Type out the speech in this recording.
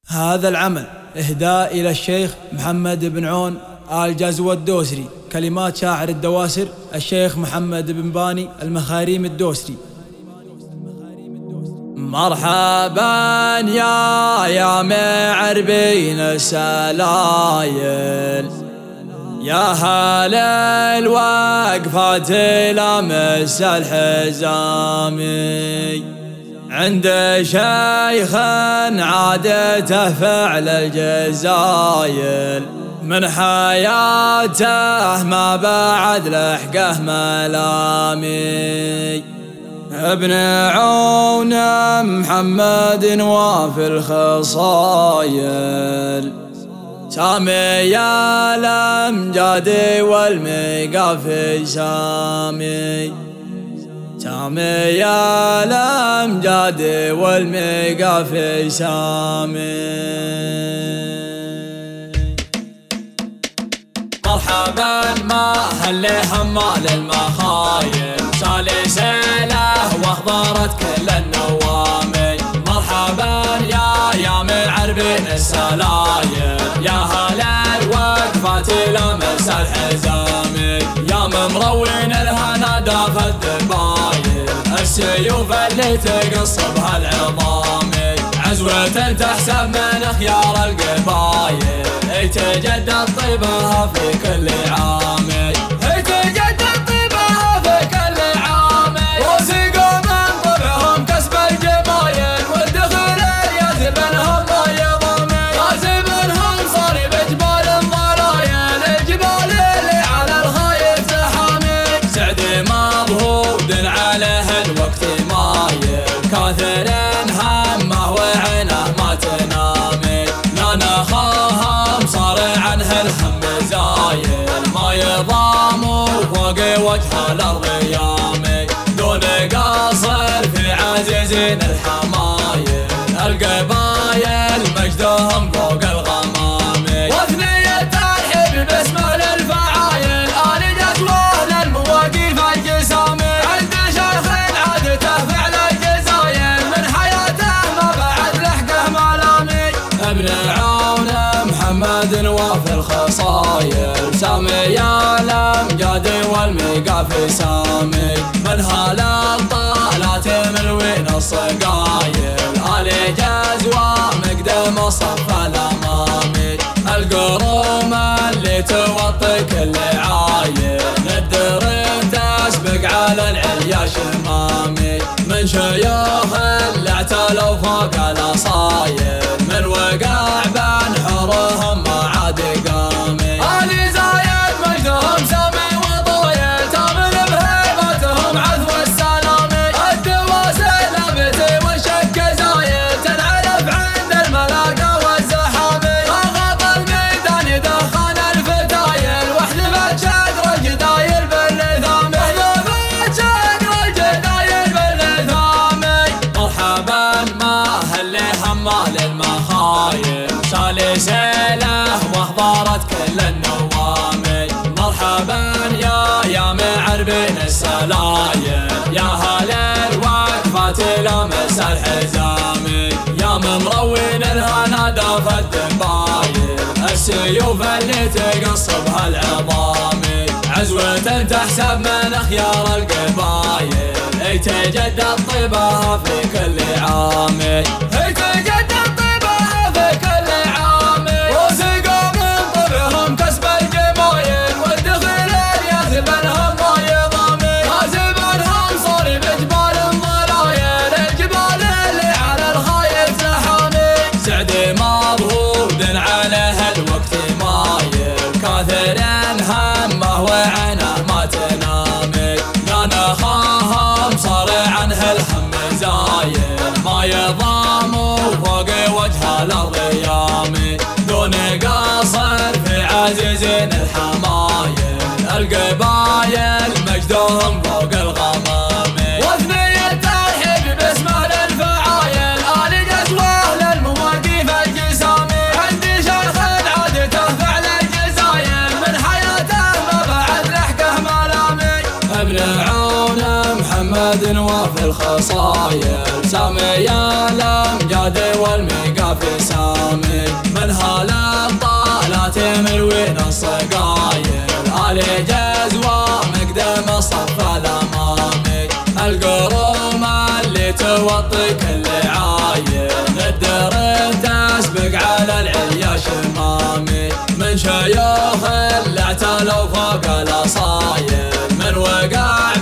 هذا العمل إهداء إلى الشيخ محمد بن عون آل جزوة الدوسري. كلمات شاعر الدواسر الشيخ محمد بن باني المخاريم الدوسري. مرحبا يا معربين السلايل، يا هل الوقفات لمس الحزامي، عند شيخ عادته فعل الجزايل، من حياته ما بعد لحقه ملامي. ابن عون محمد وافي الخصايل، سامي الأمجاد والمقافي سامي، سامي الأمجاد والمقافي سامي. مرحبا ما هل حمال المخايل، سالسله واخضرت كل النوامي. مرحبا يا معربين السلايل، يا هل الوقفات لمس الحزامي، يا ممرون الهنا داف الدبايل، السيوف اللي تقصبها العظامي، عزوة تحسب من خيار القبايل، يتجدد طيبها في كل عام، يتجدد طيبها في كل عام. وثقوا من طبعهم كسب الجمايل، والدخول يجذبنهم ما يضامي، يجذبنهم صليب جبال الضلايل، الجبال اللي على الخير تحامي. سعد مضهود عليه الوقت مايل، كاثر همه وعينه ما تنامي، لا نخاهم صار عنه الهم زايل، ما يضام فوق وجه الارض يامي، دون قاصر في عزيزين الحمايل، القبايل مجدهم فوق الغمامي. وثنية ترحب باسم للفعايل، آل جزوة للمواقف الجسامي، عند شيخ عادته فعل الجزايل، من حياته ما بعد لحقه ملامي. ابن عون محمد وافي الخصايل، سامي الأمجاد والمقافي سامي، من هلا الطالات من وين الصقايل، آل جزوة مقدم الصف الأمامي، القروم اللي توطي كل عايل، الدرب تسبق على العليا شمامي، من شيوخ اللي اعتلوا فوق الأصايل، من وقع بين حورهم ما عاد قامي. آل زايد مجدهم سامي وطويل، تامن بهيبتهم عذو السلامي، الدواسر لابتي والشك زايل، تنعرف عند الملاقى والزحامي، ضغط الميدان يدخن الفتايل، واحذفت شقر الجدايل باللثامي، واحذفت شقر الجدايل باللثامي. مرحبا ما هل حمال المخايل، سالسله واخضرت كل النوامي. مرحبا يا معربين السلايل، يا هل الوقفات لمس الحزامي، يا ممرون الهنا داف الدبايل، السيوف اللي تقصبها العظامي، عزوة تحسب من خيار القبايل، يتجدد طيبها في كل عام، يتجدد طيبها في كل عام. وثقوا من طبعهم كسب الجمايل، والدخول يجذبنهم ما يضامي، يجذبنهم صليب جبال الضلايل، الجبال اللي على الخير تحامي. سعد مضهود عليه الوقت مايل، كاثر همه وعينه ما تنامي، لا نخاهم صار عنه الهم زايل، ما يضام فوق وجه الارض يامي، دون قاصر في عزيزين الحمايل، القبايل مجدهم فوق الغمامي. وثنية ترحب باسم للفعايل، آل جزوة للمواقف الجسامي، عند شيخ عادته فعل الجزايل، من حياته ما بعد لحقه ملامي. ابن عون محمد وافي الخصايل، سامي الأمجاد والمقافي سامي. علي جزوة مقدم الصف الأمامي، القروم اللي توطي كل عاين، الدرب تسبق على العليا شمامي، من شيوخ اللي اعتلوا فوق الأصايل، من وقع